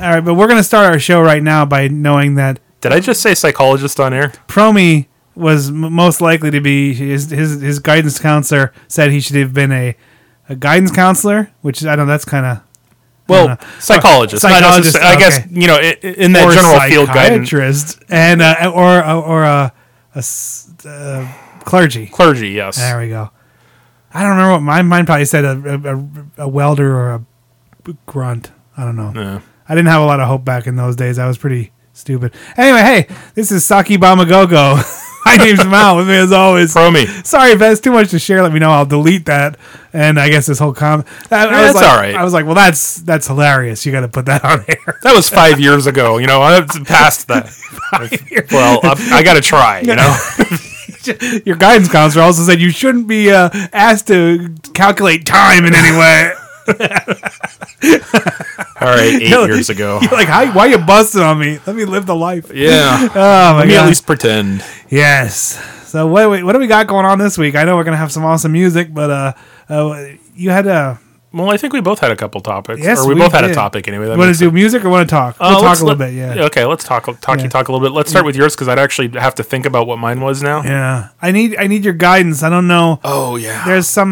All right, but we're going to start our show right now by knowing that... Did I just say psychologist on air? Promi was most likely to be... His guidance counselor said he should have been a guidance counselor, which, I don't know, that's kind of... Well, psychologist. Psychologist, I guess, in that or general field guidance. Psychiatrist, and, or a clergy. Clergy, yes. There we go. I don't remember what mine probably said a welder or a grunt. I don't know. Yeah. I didn't have a lot of hope back in those days. I was pretty stupid. Anyway, hey, this is Saki Bamagogo. My name's Mal. With me as always. Promi. Sorry if that's too much to share. Let me know. I'll delete that. And I guess this whole comment. That's all right. I was like, well, that's hilarious. You got to put that on air. That was 5 years ago. I'm past that. Well, I got to try, Your guidance counselor also said you shouldn't be asked to calculate time in any way. All right, 8 years ago. You're like, why are you busting on me? Let me live the life. Yeah. Oh, my Let me God. at least pretend. Yes. So what do we got going on this week? I know we're going to have some awesome music, but you had a... Well, I think we both had a couple topics. Yes, or we we both had did. a topic anyway. Want to do music or want to talk? We'll talk a little bit, yeah. Okay, let's talk a little bit. Let's start with yours because I'd actually have to think about what mine was now. Yeah. I need your guidance. I don't know. Oh, yeah. There's some...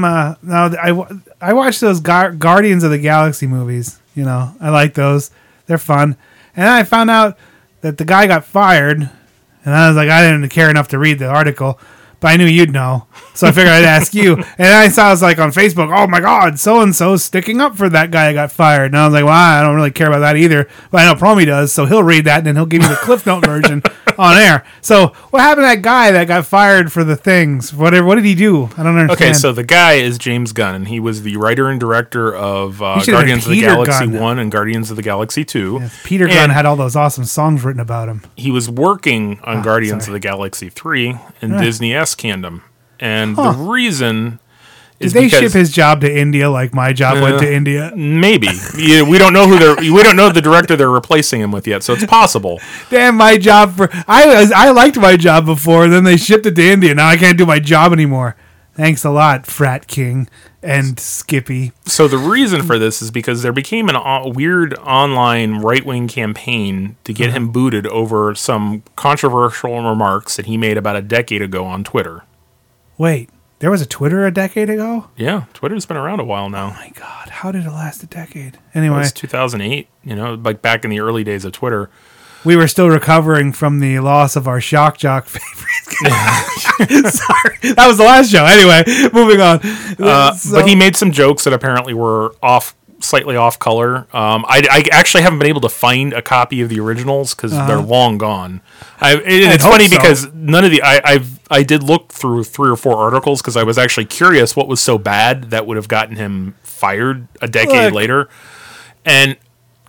I watched those Guardians of the Galaxy movies. I like those. They're fun. And then I found out that the guy got fired. And I was like, I didn't care enough to read the article. But I knew you'd know. So I figured I'd ask you. And I saw, on Facebook, oh my God, so-and-so's sticking up for that guy that got fired. And I was like, well, I don't really care about that either. But I know Promi does, so he'll read that and then he'll give you the Cliff Note version on air. So what happened to that guy that got fired for the things? What did he do? I don't understand. Okay, so the guy is James Gunn, and he was the writer and director of Guardians of the Peter Galaxy Gunn. 1 and Guardians of the Galaxy 2. Yes, Peter Gunn had all those awesome songs written about him. He was working on Guardians of the Galaxy 3 in Disney S-Candom. And the reason is Did they because ship his job to India like my job went to India? Maybe. We don't know we don't know the director they're replacing him with yet, so it's possible. Damn, my job I liked my job before, then they shipped it to India. Now I can't do my job anymore. Thanks a lot, Frat King and Skippy. So the reason for this is because there became a weird online right-wing campaign to get him booted over some controversial remarks that he made about a decade ago on Twitter. Wait, there was a Twitter a decade ago? Yeah, Twitter's been around a while now. Oh my God, how did it last a decade? It Anyway, was 2008, like back in the early days of Twitter. we were still recovering from the loss of our Shock Jock favorite. Sorry, that was the last show. Anyway, moving on. But he made some jokes that apparently were slightly off color. I actually haven't been able to find a copy of the originals because they're long gone. It's funny because none of the I did look through 3 or 4 articles because I was actually curious what was so bad that would have gotten him fired a decade later, and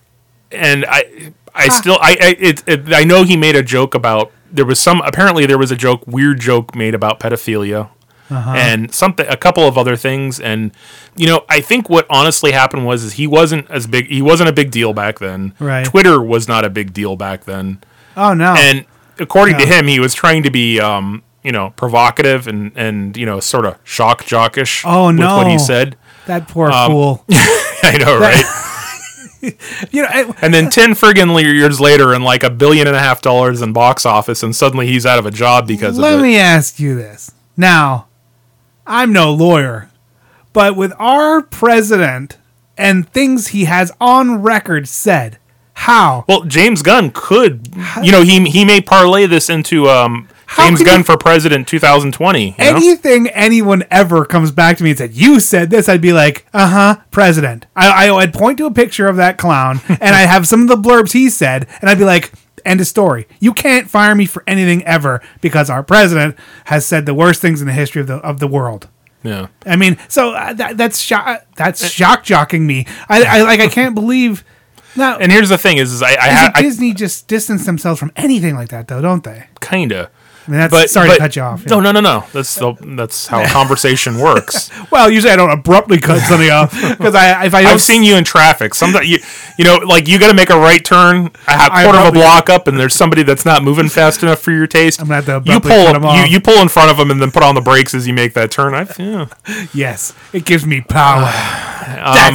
I know he made a joke about there was a weird joke made about pedophilia. And a couple of other things, and I think what honestly happened was he wasn't a big deal back then. Right. Twitter was not a big deal back then. Oh no. And according to him, he was trying to be provocative and sort of shock jockish. Oh, with no. what he said. That poor fool. I know, right? And then 10 friggin' years later, and like $1.5 billion in box office, and suddenly he's out of a job because of it. Let me ask you this. Now, I'm no lawyer, but with our president and things he has on record said, how? Well, James Gunn could, he may parlay this into James Gunn for president 2020. Anything anyone ever comes back to me and said, you said this, I'd be like, president. I'd point to a picture of that clown, and I'd have some of the blurbs he said, and I'd be like, end of story. You can't fire me for anything ever because our president has said the worst things in the history of the world. Yeah. I mean, so that's shock jocking me. I can't believe. No. And here's the thing: Disney just distance themselves from anything like that, though, don't they? Kinda. I mean, sorry to cut you off. Yeah. No. That's how a conversation works. Well, usually I don't abruptly cut something off because I've seen you in traffic. Sometimes you got to make a right turn a quarter of a block up, and there's somebody that's not moving fast enough for your taste. I'm gonna have to abruptly cut them off. You pull in front of them and then put on the brakes as you make that turn. Yes, it gives me power.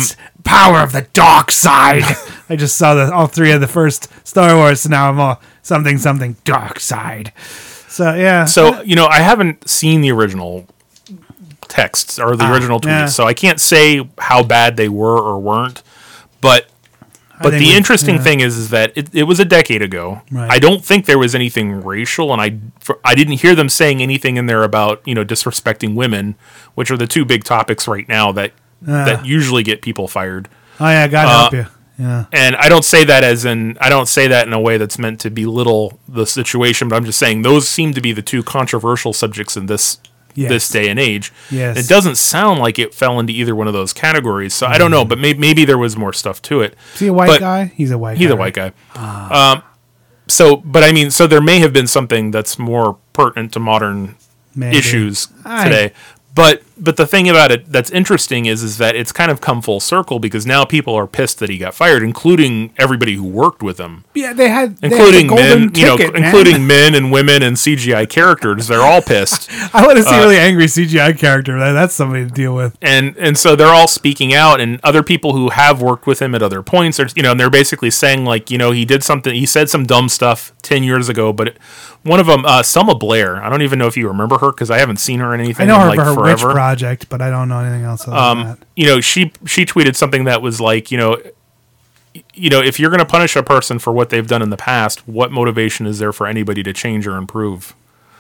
power of the dark side. I just saw all three of the first Star Wars, so now I'm all something dark side. So yeah. So I haven't seen the original texts or the original tweets, so I can't say how bad they were or weren't. But the interesting thing is that it was a decade ago. Right. I don't think there was anything racial, and I didn't hear them saying anything in there about disrespecting women, which are the two big topics right now that usually get people fired. Oh yeah, God help you. Yeah. And I don't say that in a way that's meant to belittle the situation, but I'm just saying those seem to be the two controversial subjects in this day and age. Yes. It doesn't sound like it fell into either one of those categories, so I don't know, but maybe there was more stuff to it. Is he a white guy? He's a white guy. He's a white guy. So there may have been something that's more pertinent to modern issues today. But the thing about it that's interesting is that it's kind of come full circle, because now people are pissed that he got fired, including everybody who worked with him. Yeah, including men, including men and women and CGI characters. They're all pissed. I want to see a really angry CGI character. That's somebody to deal with. And so they're all speaking out, and other people who have worked with him at other points are, and they're basically saying he said some dumb stuff 10 years ago, but one of them, Selma Blair, I don't even know if you remember her, because I haven't seen her in anything. I know her for her Witch Project, but I don't know anything else other than that. She tweeted something that was like, if you're going to punish a person for what they've done in the past, what motivation is there for anybody to change or improve?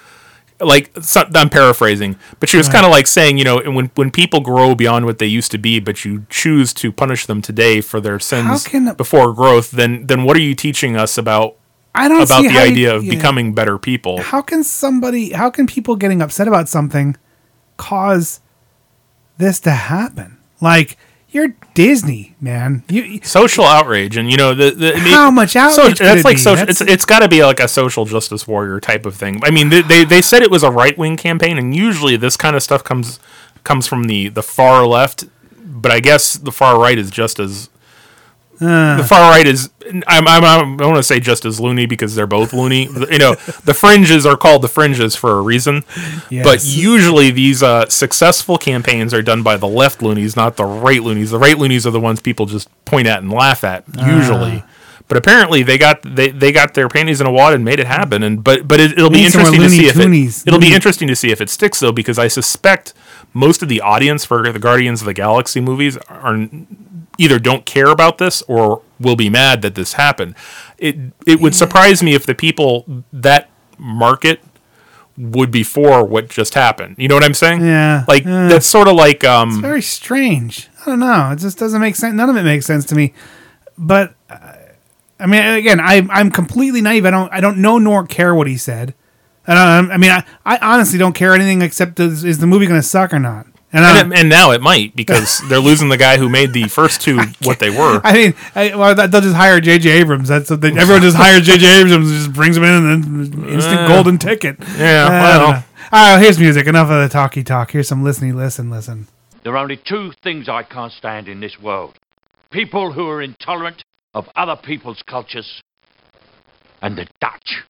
I'm paraphrasing, but she was kind of like saying, when people grow beyond what they used to be, but you choose to punish them today for their sins before growth, then what are you teaching us about the idea of becoming better people? How can people getting upset about something cause this to happen? Like, you're Disney, man. Social outrage, and how much outrage? That's like social. It's got to be like a social justice warrior type of thing. I mean, they said it was a right wing campaign, and usually this kind of stuff comes from the far left, but I guess the far right is just as. The far right is, I want to say just as loony, because they're both loony. The fringes are called the fringes for a reason. Yes. But usually these successful campaigns are done by the left loonies, not the right loonies. The right loonies are the ones people just point at and laugh at, usually. But apparently they got their panties in a wad and made it happen. But it'll be interesting to see if it sticks, though, because I suspect most of the audience for the Guardians of the Galaxy movies are either don't care about this or will be mad that this happened. It would surprise me if the people that market would be for what just happened. You know what I'm saying? Yeah. That's sort of like it's very strange. I don't know. It just doesn't make sense. None of it makes sense to me. But I mean, again, I'm completely naive. I don't know nor care what he said. I honestly don't care anything except is the movie going to suck or not? And now it might, because they're losing the guy who made the first two what they were. I mean, they'll just hire J.J. Abrams. Everyone just hires J.J. Abrams and just brings him in and then instant golden ticket. Yeah, well. All right, here's music. Enough of the talky talk. Here's some listening. Listen. There are only two things I can't stand in this world. People who are intolerant of other people's cultures, and the Dutch.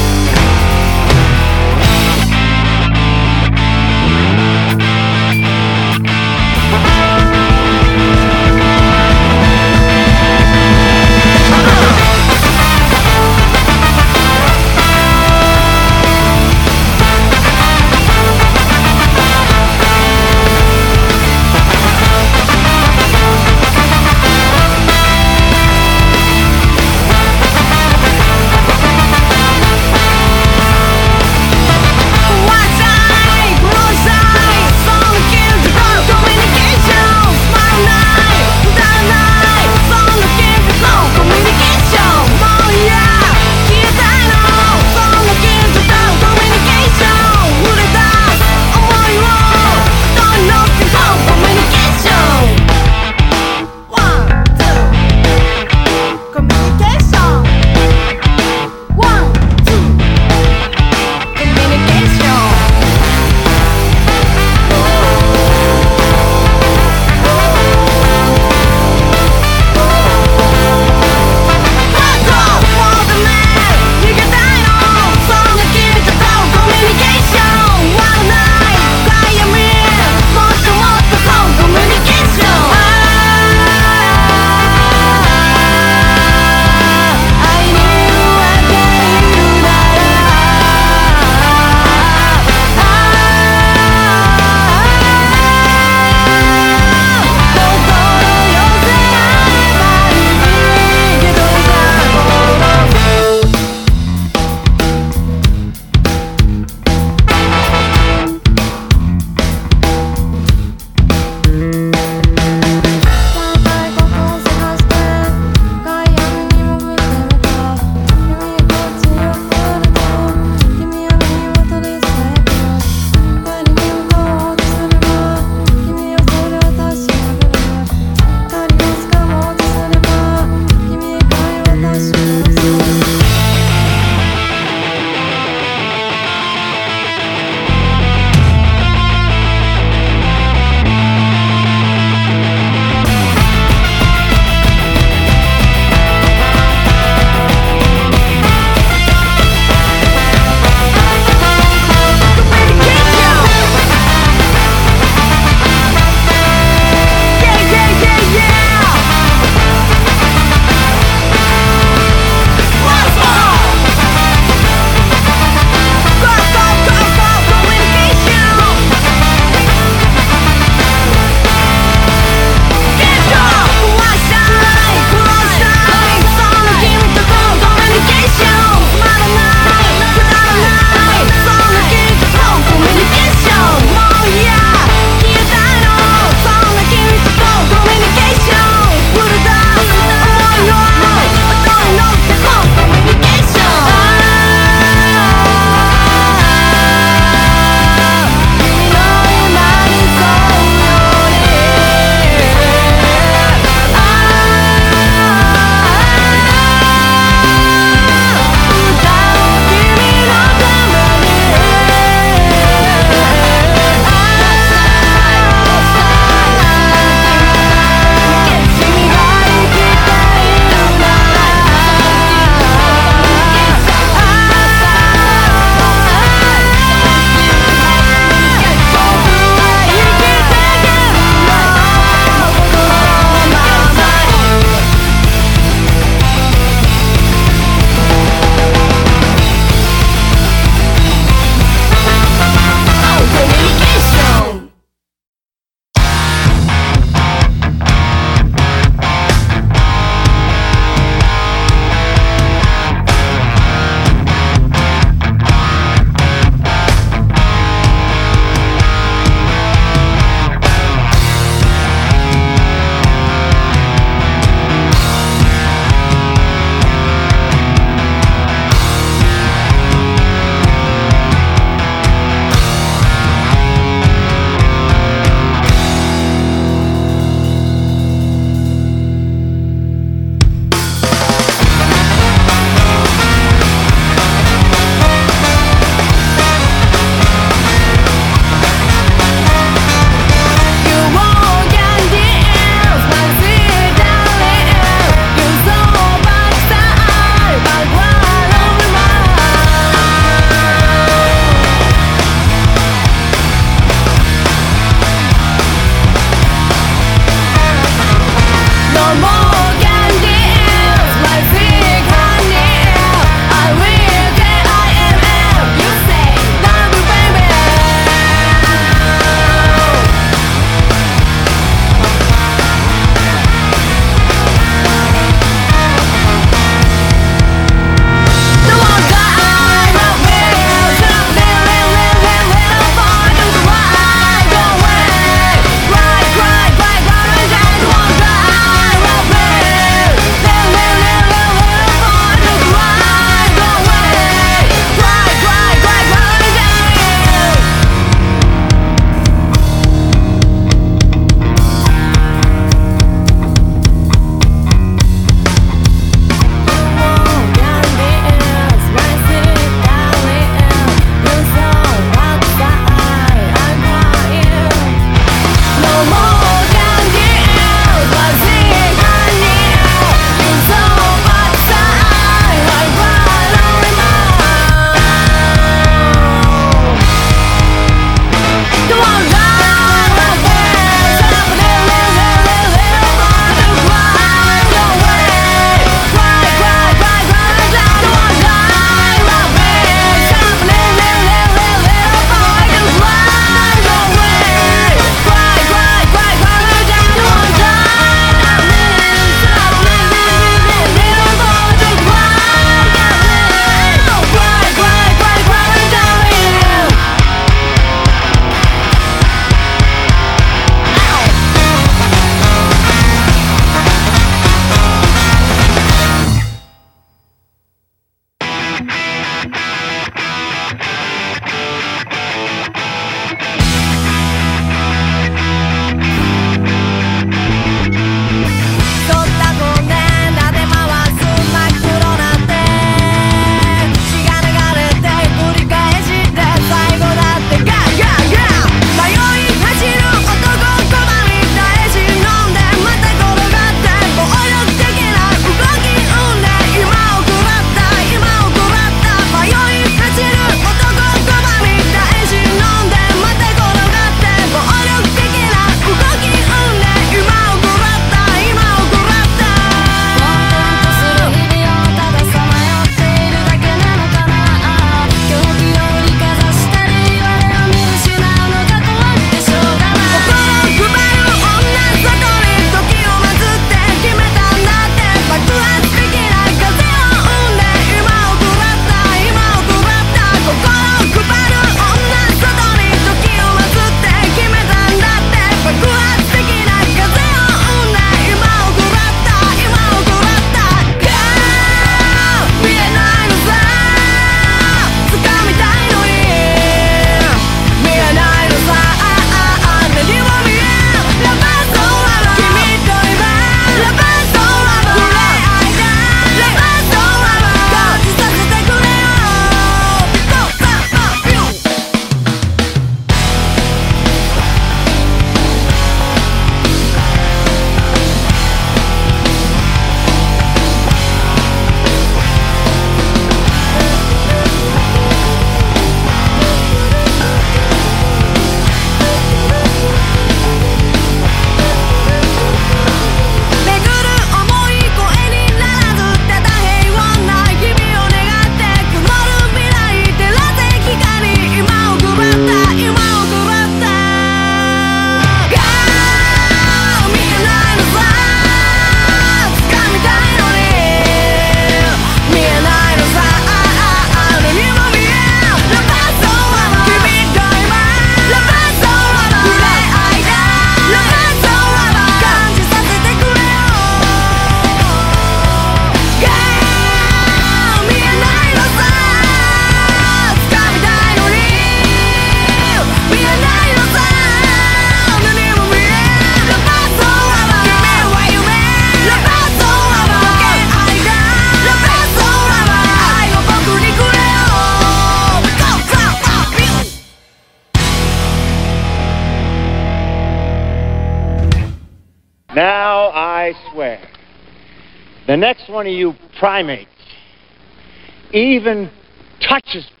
Now I swear, the next one of you primates even touches me.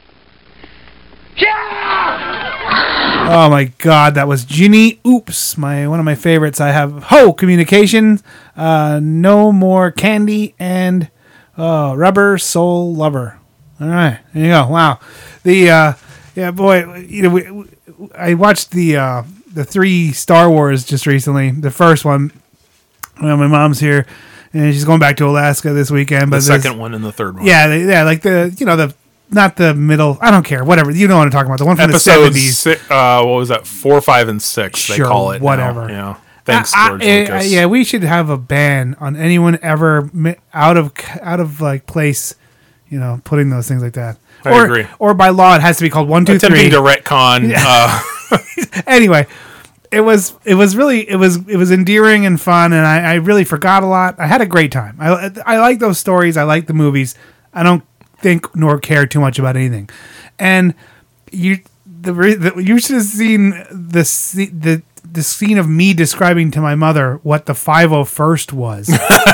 Yeah! Oh my God, that was Ginny Oops, one of my favorites. I have Communications, No More Candy, and Rubber Soul Lover. All right, there you go. Wow, I watched the 3 Star Wars just recently. The first one, my mom's here, and she's going back to Alaska this weekend. But the second one and the third one. Yeah, like the not the middle. I don't care. Whatever. You know what I'm talking about. The one from Episodes, the 70s. What was that? 4, 5, and 6. Sure, they call it. Whatever. Now. Thanks, George Lucas. Yeah, we should have a ban on anyone ever out of like place. Putting those things like that. I agree. Or by law, it has to be called 1, 2, 3. Attempting to retcon. Yeah. Anyway, it was endearing and fun, and I really forgot a lot. I had a great time. I like those stories. I like the movies. I don't think nor care too much about anything. And you should have seen the scene of me describing to my mother what the 501st was,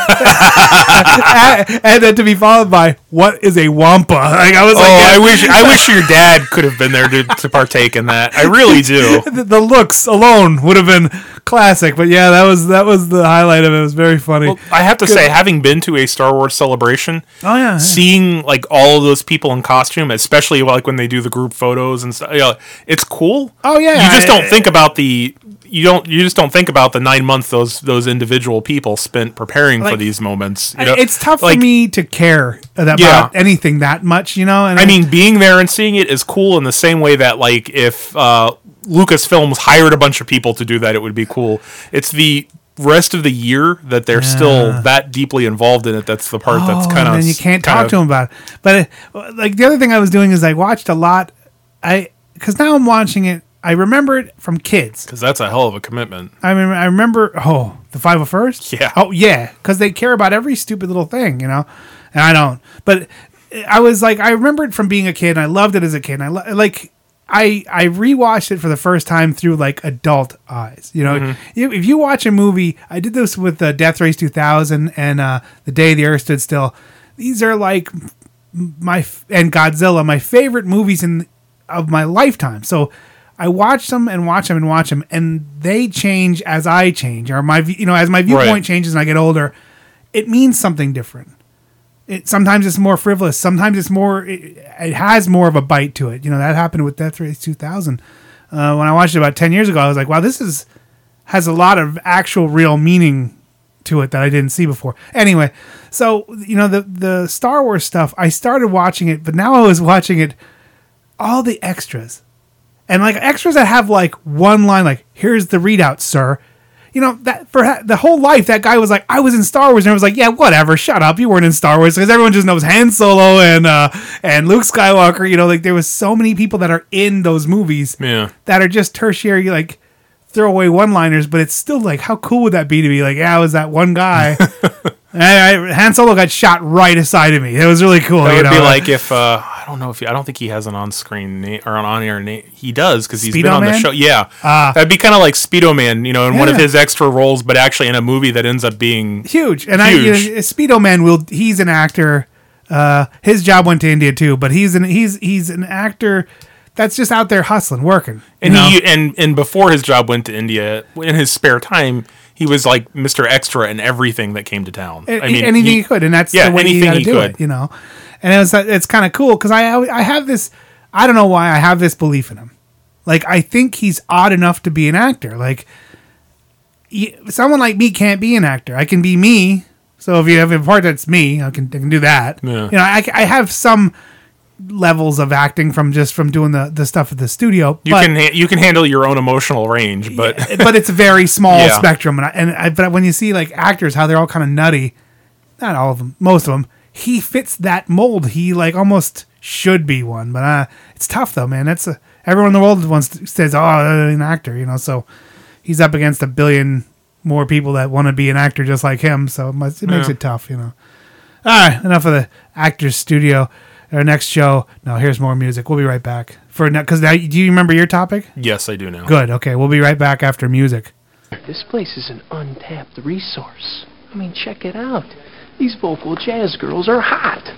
and then to be followed by what is a wampa. Like I was I wish your dad could have been there to partake in that. I really do. The looks alone would have been classic, but yeah, that was the highlight of it. It was very funny. Well, I have to say, having been to a Star Wars celebration, seeing like all of those people in costume, especially like when they do the group photos and stuff, it's cool. Oh yeah, you just don't think about the 9 months those individual people spent preparing for these moments. It's tough for me to care about anything that much, And I mean, being there and seeing it is cool in the same way that like if Lucasfilms hired a bunch of people to do that, it would be cool. It's the rest of the year that they're still that deeply involved in it. That's the part that's kind of. And you can't talk to them about it. But like the other thing I was doing is I watched a lot. Because now I'm watching it. I remember it from kids. Because that's a hell of a commitment. I remember. The 501st. Yeah. Oh yeah. Because they care about every stupid little thing, And I don't. But I was like, I remember it from being a kid. And I loved it as a kid. And I rewatched it for the first time through like adult eyes. If you watch a movie, I did this with Death Race 2000 and The Day the Earth Stood Still. These are like and Godzilla, my favorite movies of my lifetime. So I watch them and watch them and watch them, and they change as I change, or as my viewpoint changes and I get older. It means something different. Sometimes it's more frivolous. Sometimes it's more. It has more of a bite to it. That happened with Death Race 2000. When I watched it about 10 years ago, I was like, "Wow, this has a lot of actual, real meaning to it that I didn't see before." Anyway, so the Star Wars stuff. I started watching it, but now I was watching it, all the extras, and like extras that have like one line, like "Here's the readout, sir." That for the whole life, that guy was like, I was in Star Wars, and I was like, yeah, whatever, shut up, you weren't in Star Wars, because everyone just knows Han Solo and Luke Skywalker. Like there was so many people that are in those movies that are just tertiary, like throwaway one-liners, but it's still like, how cool would that be to be like, yeah, I was that one guy. Han Solo got shot right aside of me. It was really cool. That would be like if I don't think he has an on-screen name or an on-air name. He does because he's been on the show. Yeah, that'd be kind of like Speedo Man, in one of his extra roles, but actually in a movie that ends up being huge. And Speedo Man he's an actor. His job went to India too, but he's an actor that's just out there hustling, working. And and before his job went to India, in his spare time, he was like Mr. Extra in everything that came to town. Anything he could, and that's the way you got to do it, And it's kind of cool because I have this. I don't know why I have this belief in him. Like I think he's odd enough to be an actor. Like someone like me can't be an actor. I can be me. So if you have a part that's me, I can do that. Yeah. I have some levels of acting from doing the stuff at the studio. You can handle your own emotional range, but but it's a very small spectrum. But when you see like actors, how they're all kind of nutty, not all of them, most of them, he fits that mold. He like almost should be one, but it's tough though, man. Everyone in the world says, "Oh, an actor," So he's up against 1 billion more people that want to be an actor just like him. So it makes it tough, All right, enough of the Actors Studio. Our next show. No, here's more music. We'll be right back. Because now, do you remember your topic? Yes, I do now. Good. Okay, we'll be right back after music. This place is an untapped resource. I mean, check it out. These vocal jazz girls are hot.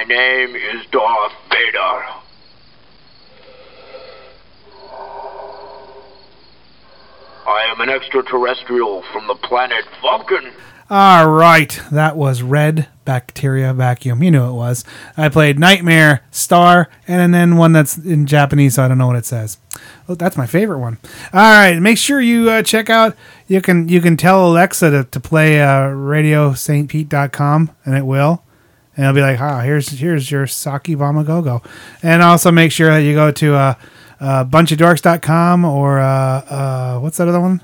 name is Darth Vader. I am an extraterrestrial from the planet Vulcan. All right, that was Red Bacteria Vacuum. You knew it was. I played Nightmare Star, and then one that's in Japanese, so I don't know what it says. Oh, that's my favorite one. All right, make sure you check out. You can tell Alexa to play RadioSt.Pete.com, and it will. And it'll be like, here's your Saki Bamagogo. And also make sure that you go to bunchofdorks.com or what's that other one?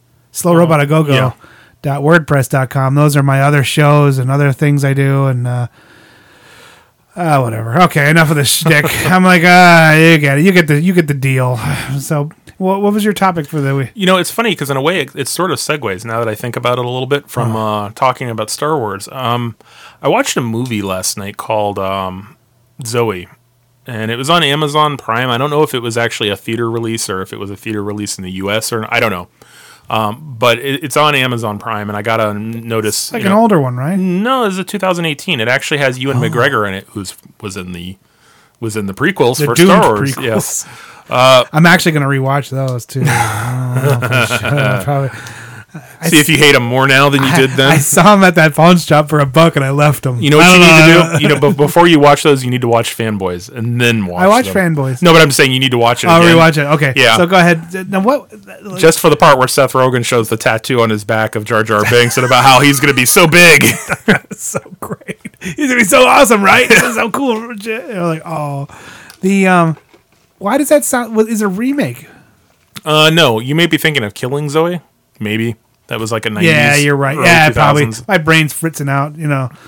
slowrobotagogo.wordpress.com. Those are my other shows and other things I do, and whatever. Okay, enough of the shtick. I'm like, you get it. You get the deal. So what was your topic for the week? You know, it's funny because in a way it sort of segues now that I think about it a little bit from talking about Star Wars. I watched a movie last night called Zoe. And it was on Amazon Prime. I don't know if it was actually a theater release or if it was a theater release in the U.S. or I don't know. But it's on Amazon Prime, and I got a notice. It's like an older one, right? No, it's a 2018. It actually has Ewan McGregor in it, who was in the prequels for Doomed Star Wars. Prequels. Yes. I'm actually going to rewatch those too. Probably. See if you hate them more now than you did then. I saw them at that pawn shop for $1 and I left them. You know what you need to do? You know, before you watch those, you need to watch Fanboys and then watch. I watch them. Fanboys. No, but I'm saying you need to watch it. I'll again. rewatch it. Okay. Yeah. So go ahead. Now what? Just for the part where Seth Rogen shows the tattoo on his back of Jar Jar Binks and about how he's going to be so big. So great. He's gonna be so awesome, right? This is so cool. You're like, the why does that sound? Is it a remake? No, you may be thinking of Killing Zoe. Maybe that was like a 90s. Yeah, you're right. Yeah, 2000s. probably. My brain's fritzing out. You know.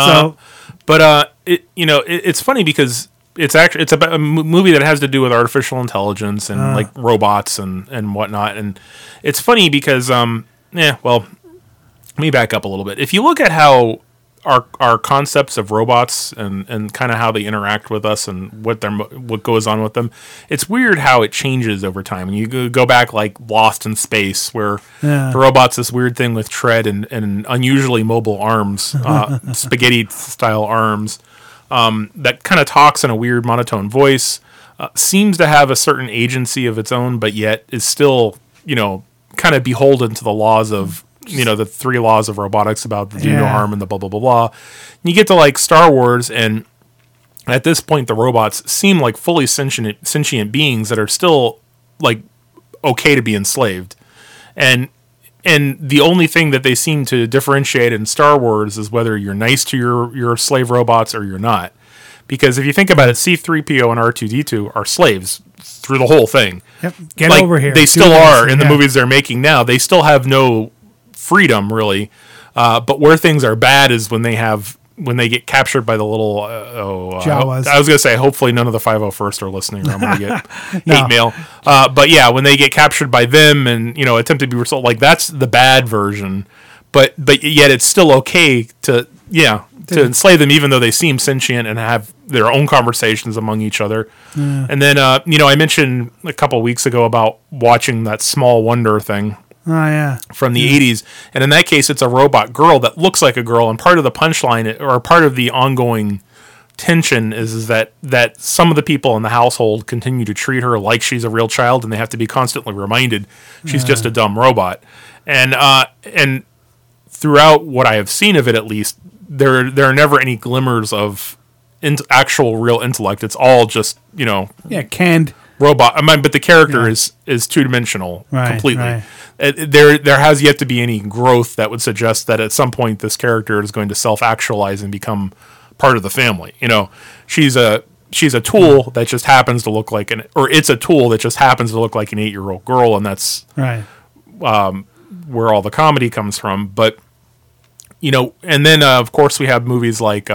It's funny because it's about a movie that has to do with artificial intelligence and like robots and whatnot. And it's funny because let me back up a little bit. If you look at how our concepts of robots and kind of how they interact with us and what goes on with them, it's weird how it changes over time. And you go back like Lost in Space, where the robot's this weird thing with tread and unusually mobile arms, spaghetti style arms, that kind of talks in a weird monotone voice, seems to have a certain agency of its own, but yet is still, kind of beholden to the laws of, the 3 laws of robotics about the do no harm and the blah, blah, blah, blah. And you get to like Star Wars, and at this point, the robots seem like fully sentient beings that are still like okay to be enslaved. And the only thing that they seem to differentiate in Star Wars is whether you're nice to your slave robots or you're not. Because if you think about it, C-3PO and R2-D2 are slaves through the whole thing. Yep. Get over here. They still are in the movies they're making now. They still have no freedom really, but where things are bad is when they get captured by the little Jawas. I was gonna say hopefully none of the 501st are listening or I'm gonna get hate mail, but yeah, when they get captured by them and attempt to be resold, like that's the bad version, but yet it's still okay to enslave them even though they seem sentient and have their own conversations among each other. And then I mentioned a couple weeks ago about watching that Small Wonder thing. Oh, yeah. From the 80s. And in that case, it's a robot girl that looks like a girl. And part of the punchline, or part of the ongoing tension, is that some of the people in the household continue to treat her like she's a real child, and they have to be constantly reminded she's just a dumb robot. And throughout what I have seen of it, at least, there are never any glimmers of actual real intellect. It's all just, canned robot. But the character is two-dimensional completely. Right. There has yet to be any growth that would suggest that at some point this character is going to self-actualize and become part of the family. She's a tool that just happens to look like it's a tool that just happens to look like an 8-year-old girl, and that's where all the comedy comes from. But and then of course we have movies like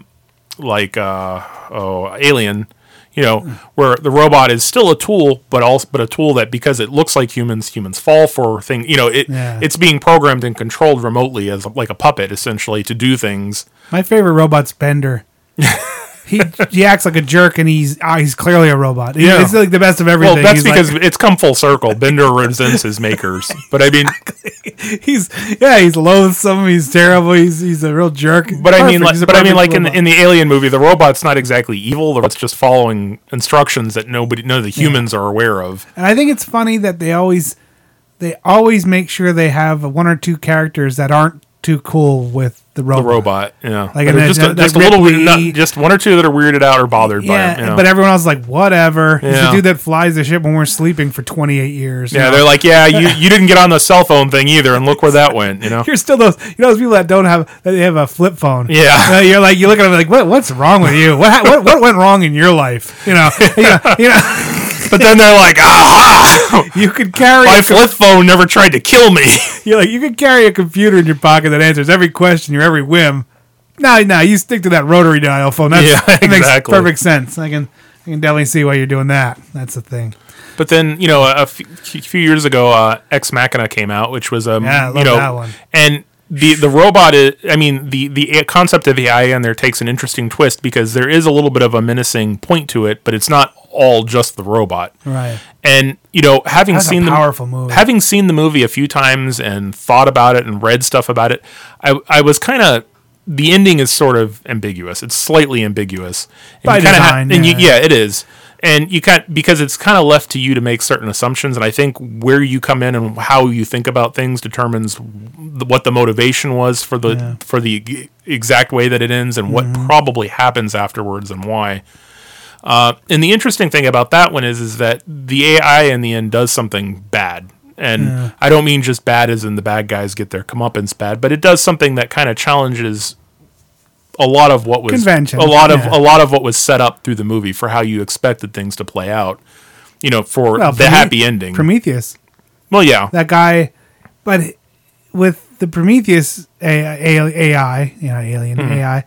Alien. Where the robot is still a tool, but a tool that, because it looks like humans fall for things. It's being programmed and controlled remotely as like a puppet, essentially, to do things. My favorite robot's Bender. he acts like a jerk, and he's clearly a robot. It's like the best of everything. Well, that's because it's come full circle. Bender resents his makers, but I mean, he's loathsome. He's terrible. He's a real jerk. But I mean, like in the Alien movie, the robot's not exactly evil. The robot's just following instructions that none of the humans are aware of. And I think it's funny that they always make sure they have one or two characters that aren't too cool with the robot. Yeah. Like just a little weird, just one or two that are weirded out or bothered by it. You know? But everyone else is like, whatever. He's the dude that flies the ship when we're sleeping for 28 years. Yeah, they're like, you didn't get on the cell phone thing either, and look where that went. You know, you're still those people that they have a flip phone. Yeah, you're like, you look at them like, what's wrong with you? What went wrong in your life? You know. But then they're like, aha! You could carry my flip phone never tried to kill me. You're like, you could carry a computer in your pocket that answers every question, your every whim. No, you stick to that rotary dial phone. That makes perfect sense. I can definitely see why you're doing that. That's the thing. But then, a few years ago, Ex Machina came out, which was I love that one. And the robot is, the concept of AI in there takes an interesting twist because there is a little bit of a menacing point to it, but it's not all just the robot. Right. And having seen the movie a few times and thought about it and read stuff about it, I was kind of, the ending is sort of ambiguous. It's slightly ambiguous. And by design. It is. And because it's kind of left to you to make certain assumptions, and I think where you come in and how you think about things determines what the motivation was for the exact way that it ends and what probably happens afterwards and why. And the interesting thing about that one is that the AI in the end does something bad. And I don't mean just bad as in the bad guys get their comeuppance bad, but it does something that kind of challenges a lot of what was convention. A lot of what was set up through the movie for how you expected things to play out. The happy ending. Prometheus. Well, yeah, that guy, but with the Prometheus AI, alien AI,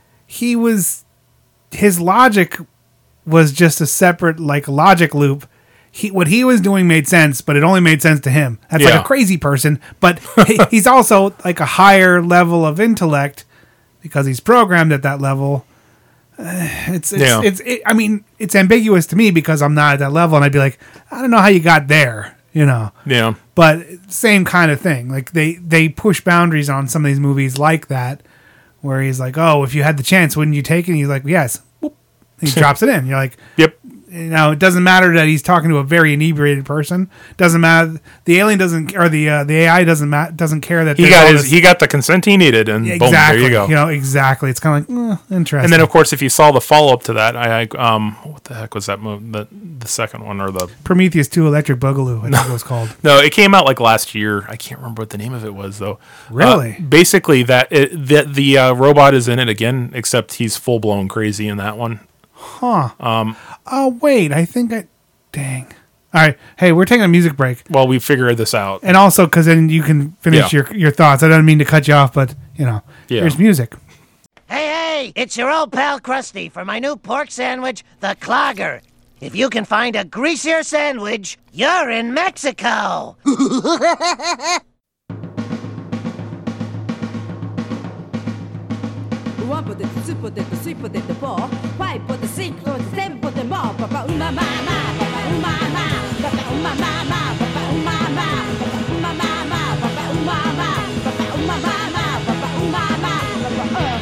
his logic was just a separate logic loop. What he was doing made sense, but it only made sense to him. That's like a crazy person, but he's also like a higher level of intellect because he's programmed at that level. It's ambiguous to me because I'm not at that level, and I'd be like, I don't know how you got there, Yeah. But same kind of thing. Like they push boundaries on some of these movies like that, where he's like, oh, if you had the chance, wouldn't you take it? And he's like, yes. Boop. And he drops it in. You're like, yep. It doesn't matter that he's talking to a very inebriated person. Doesn't matter. The alien doesn't, or the AI doesn't care that he got the consent he needed, and boom, there you go. Exactly. It's kind of like interesting. And then, of course, if you saw the follow up to that, what the heck was that movie? The second one or the Prometheus 2: Electric Boogaloo? I think it was called. No, it came out last year. I can't remember what the name of it was though. Really? Basically, the robot is in it again, except he's full blown crazy in that one. Huh. Oh, wait. Dang. All right. Hey, we're taking a music break. Well, we figured this out. And also, because then you can finish your thoughts. I don't mean to cut you off, but, here's music. Hey, it's your old pal Krusty for my new pork sandwich, the Clogger. If you can find a greasier sandwich, you're in Mexico. One potato, two potato, sweet potato, 4, 5 potato, 6 potato, 7 potato, more. Papa uma mama, papa uma mama, papa uma mama, papa uma mama, papa uma mama, papa uma mama, papa uma mama, papa uma mama, papa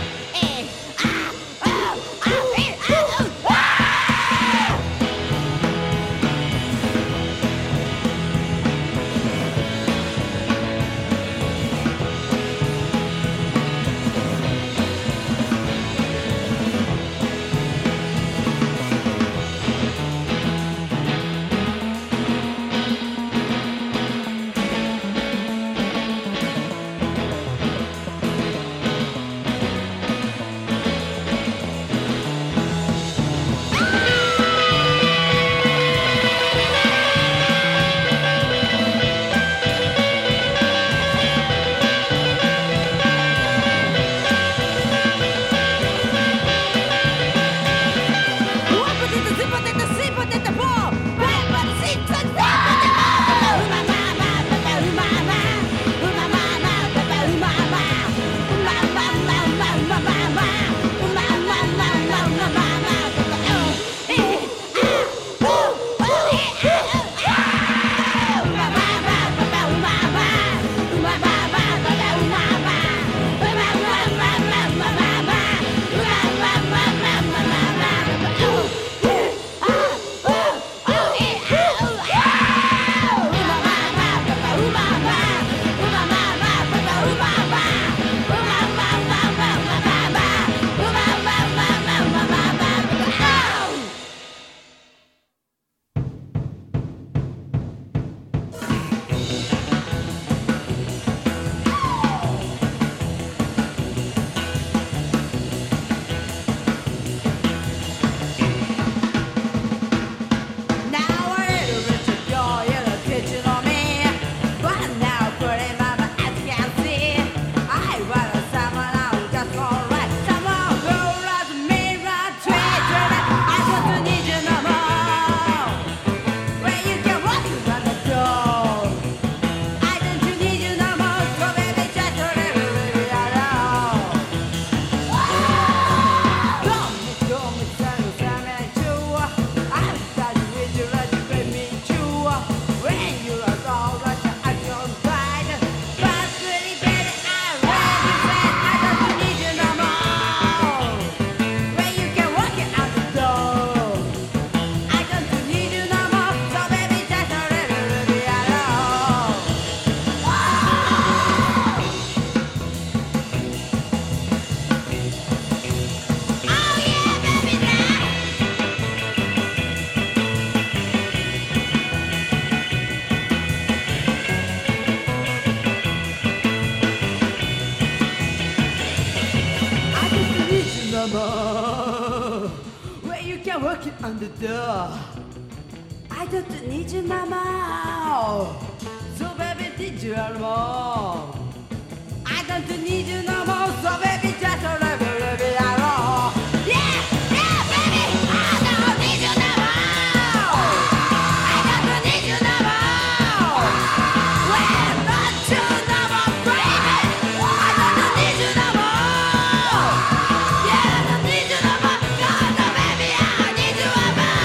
mama. Where you can walk it on the door. I don't need you, mama. So baby, did you alone? I don't need you no more. So baby, just let me alone. Yeah, yeah, baby, I don't need you no more. I don't need you no more. Well, don't you no more, baby. I don't need you no more. Yeah, I don't need you no more. God, no, baby, I need you no more.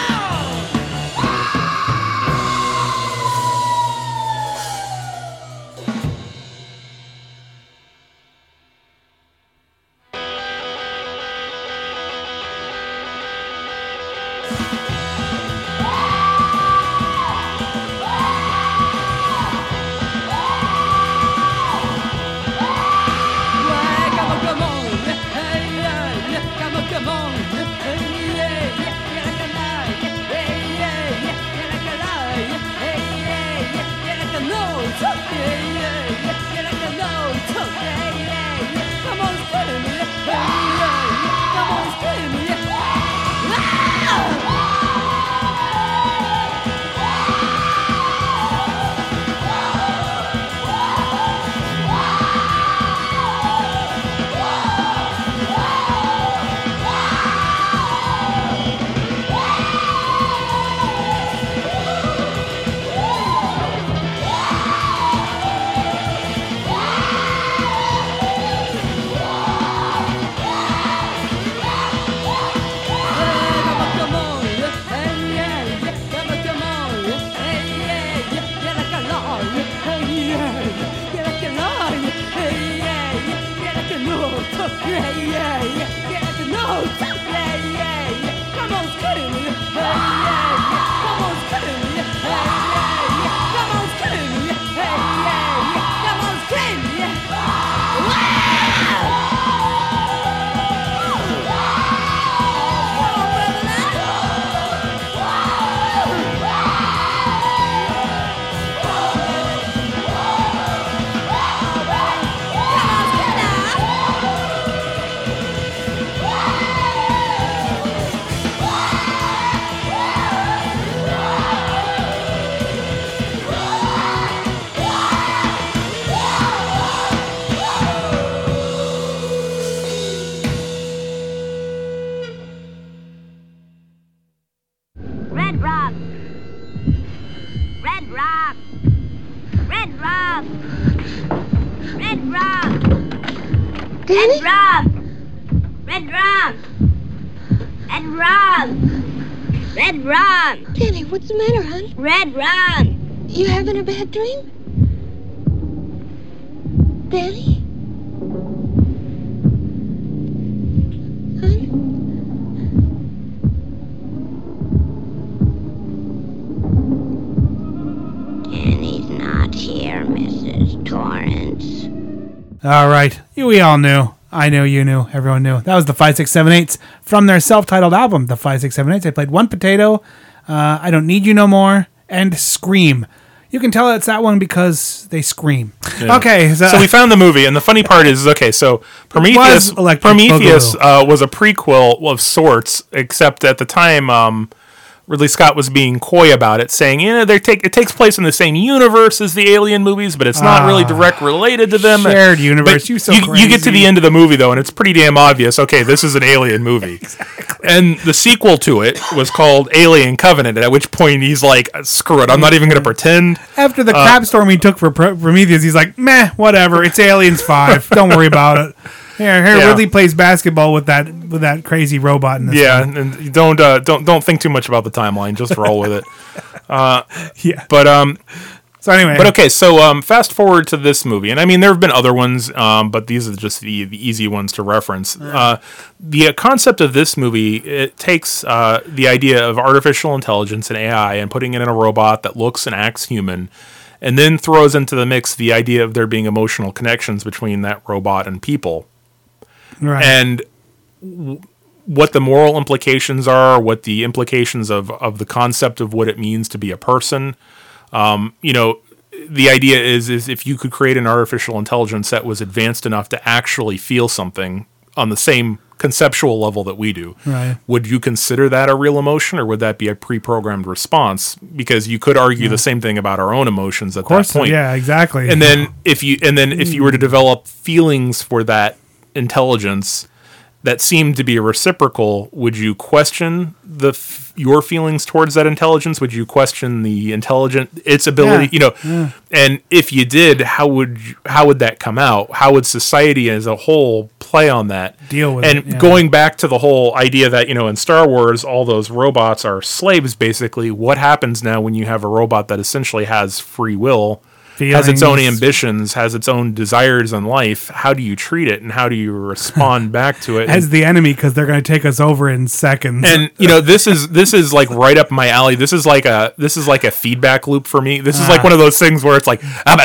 Red Rock. Red Rock. Red Rock. Red Rock. Red Rock. Red Rock. Red Rock. Red Rock. Danny, what's the matter, hon? Red Rock. You having a bad dream? Danny? Danny's not here, Mrs. Torrance. All right. We all knew. I knew, you knew, everyone knew. That was the 5678s from their self-titled album, the 5678s. They played One Potato, I Don't Need You No More, and Scream. You can tell it's that one because they scream. Yeah. Okay. So we found the movie, and the funny part is, okay, so Prometheus was a prequel of sorts, except at the time, Ridley Scott was being coy about it, saying, it takes place in the same universe as the Alien movies, but it's not really direct related to them. Shared universe. But you get to the end of the movie, though, and it's pretty damn obvious, okay, this is an Alien movie. Exactly. And the sequel to it was called Alien Covenant, at which point he's like, screw it, I'm not even going to pretend. After the crap storm he took for Prometheus, he's like, meh, whatever, it's Aliens 5. Don't worry about it. Here, Ridley plays basketball with that crazy robot in this one. And don't think too much about the timeline. Just roll with it. Yeah. But so anyway. But okay, so fast forward to this movie, and I mean there have been other ones, but these are just the easy ones to reference. The concept of this movie, it takes the idea of artificial intelligence and AI and putting it in a robot that looks and acts human, and then throws into the mix the idea of there being emotional connections between that robot and people. Right. And what the moral implications are, what the implications of the concept of what it means to be a person. The idea is if you could create an artificial intelligence that was advanced enough to actually feel something on the same conceptual level that we do. Right. Would you consider that a real emotion, or would that be a pre-programmed response? Because you could argue the same thing about our own emotions at that point. Yeah, exactly. And then if you were to develop feelings for that intelligence that seemed to be reciprocal, would you question your feelings towards that intelligence? Would you question its ability? And if you did, how would that come out? How would society as a whole play on that? Deal with and it. Yeah. Going back to the whole idea that in Star Wars all those robots are slaves. Basically, what happens now when you have a robot that essentially has free will? Has its own ambitions, has its own desires in life. How do you treat it, and how do you respond back to it? As the enemy, because they're going to take us over in seconds. And this is like right up my alley. This is like a feedback loop for me. This is like one of those things where it's like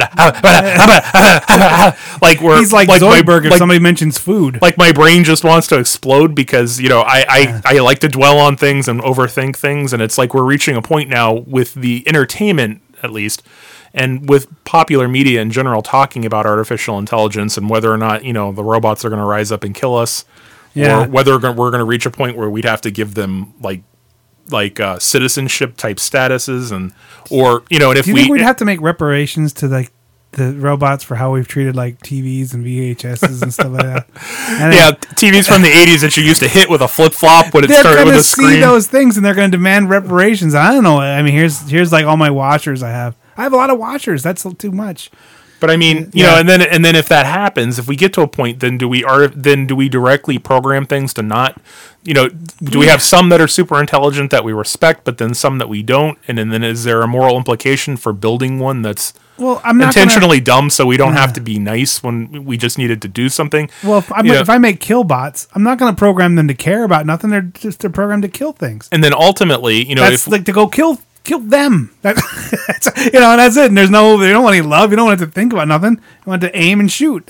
like where he's like Zoidberg if somebody mentions food. Like my brain just wants to explode because I like to dwell on things and overthink things, and it's like we're reaching a point now with the entertainment, at least, and with popular media in general, talking about artificial intelligence and whether or not the robots are going to rise up and kill us, or whether we're going to reach a point where we'd have to give them like citizenship type statuses, and if do you think we'd have to make reparations to the robots for how we've treated like TVs and VHSs and stuff like that? And TVs from the 80s that you used to hit with a flip flop when it started with a screen. They're going to see those things and they're going to demand reparations. I don't know. I mean, here's like all my washers I have. I have a lot of washers. That's too much. But I mean, and then if that happens, if we get to a point, then do we directly program things to not, do we have some that are super intelligent that we respect, but then some that we don't? And then is there a moral implication for building one that's intentionally dumb, so we don't have to be nice when we just needed to do something? Well, if I make kill bots, I'm not going to program them to care about nothing. They're programmed to kill things. And then ultimately, that's like to go kill them. That's it. And they don't want any love. You don't want to think about nothing. You want to aim and shoot.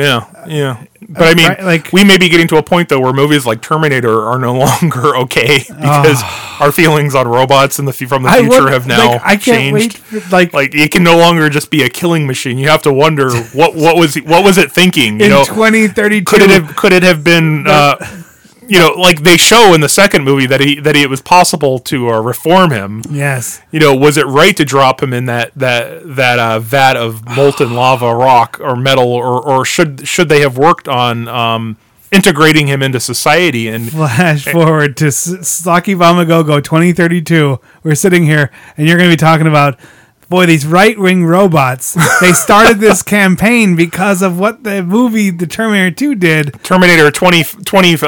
But I mean, we may be getting to a point though where movies like Terminator are no longer okay because our feelings on robots from the future have now changed. Wait like it can no longer just be a killing machine. You have to wonder what was it thinking? In 2032, could it have been? Like they show in the second movie that it was possible to reform him. Yes. Was it right to drop him in that vat of molten lava, rock, or metal, or should they have worked on integrating him into society? And flash forward to Saki Vamagogo 2032. We're sitting here, and you're going to be talking about. Boy, these right-wing robots, they started this campaign because of what the movie The Terminator 2 did. Terminator 2063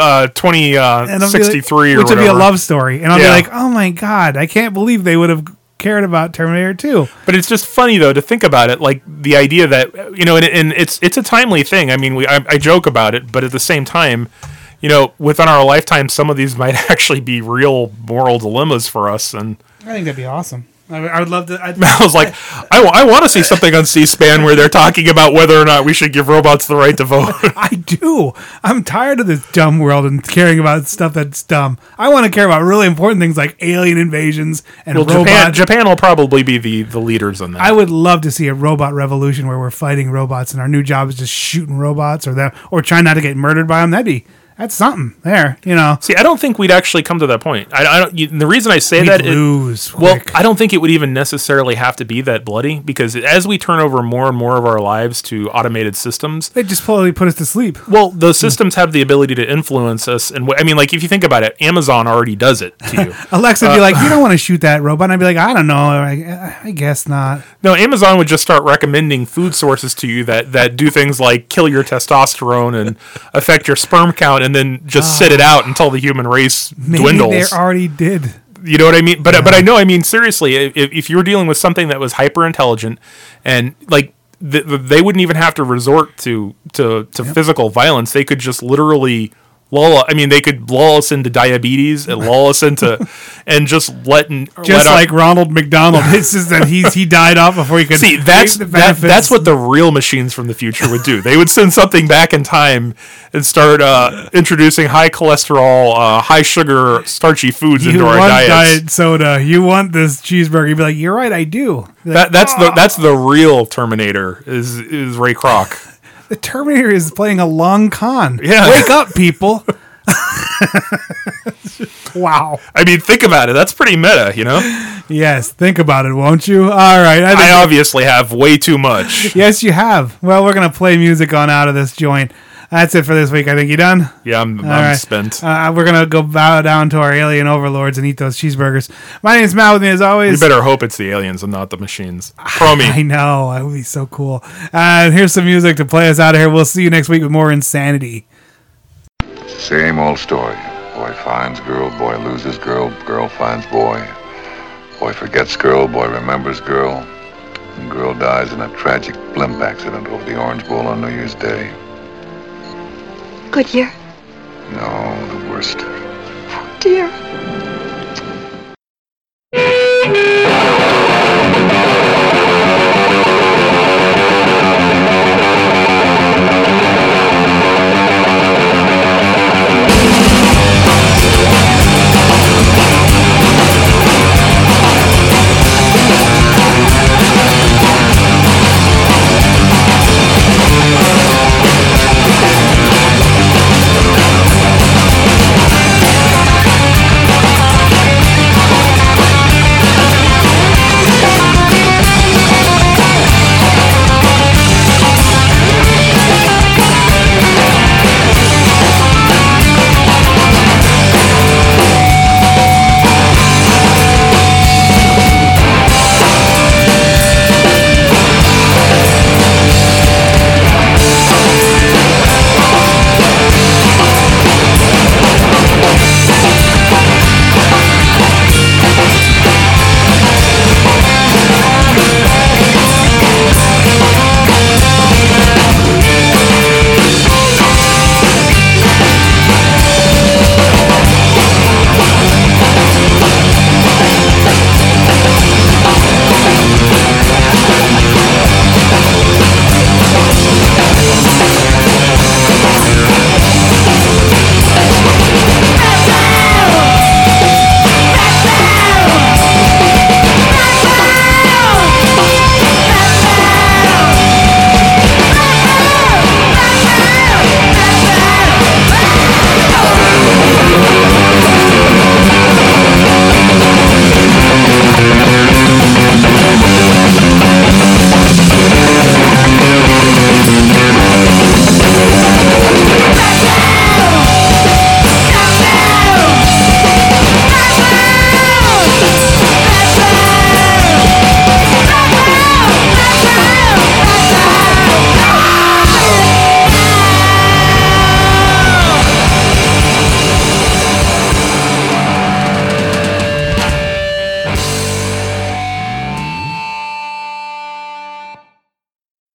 or which would be a whatever. love story. And I'll be like, oh my God, I can't believe they would have cared about Terminator 2. But it's just funny, though, to think about it, like the idea that, and it's a timely thing. I mean, I joke about it, but at the same time, within our lifetime, some of these might actually be real moral dilemmas for us. And I think that'd be awesome. I would love to. I was like, I want to see something on C-SPAN where they're talking about whether or not we should give robots the right to vote. I do. I'm tired of this dumb world and caring about stuff that's dumb. I want to care about really important things like alien invasions and robots. Japan will probably be the leaders on that. I would love to see a robot revolution where we're fighting robots and our new job is just shooting robots or trying not to get murdered by them. That's something there, See, I don't think we'd actually come to that point. The reason I say that is, I don't think it would even necessarily have to be that bloody, because as we turn over more and more of our lives to automated systems, they just probably put us to sleep. Well, those systems have the ability to influence us, and I mean, like if you think about it, Amazon already does it to you. Alexa would be like, "You don't want to shoot that robot," and I'd be like, "I don't know, I guess not." No, Amazon would just start recommending food sources to you that do things like kill your testosterone and affect your sperm count, and then just sit it out until the human race dwindles. Maybe they already did. You know what I mean? But I mean seriously, if you were dealing with something that was hyper intelligent, and like they wouldn't even have to resort to physical violence. They could just literally they could lull us into diabetes and lull us into, and just like Ronald McDonald. It's just that he died off before he could see. That's what the real machines from the future would do. They would send something back in time and start introducing high cholesterol, high sugar, starchy foods into our diets. You want diet soda. You want this cheeseburger. You'd be like, you're right, I do. That's the real Terminator. Is Ray Kroc. The Terminator is playing a long con. Yeah. Wake up, people. Wow. I mean, think about it. That's pretty meta, you know? Yes, think about it, won't you? All right. I obviously have way too much. Yes, you have. Well, we're going to play music on out of this joint. That's it for this week. I think you done? Yeah, I'm spent. We're going to go bow down to our alien overlords and eat those cheeseburgers. My name's Matt, with me as always. We better hope it's the aliens and not the machines. Pro me. I know. That would be so cool. Here's some music to play us out of here. We'll see you next week with more insanity. Same old story. Boy finds girl, boy loses girl, girl finds boy. Boy forgets girl, boy remembers girl. And girl dies in a tragic blimp accident over the Orange Bowl on New Year's Day. Good year. No, the worst. Oh, dear.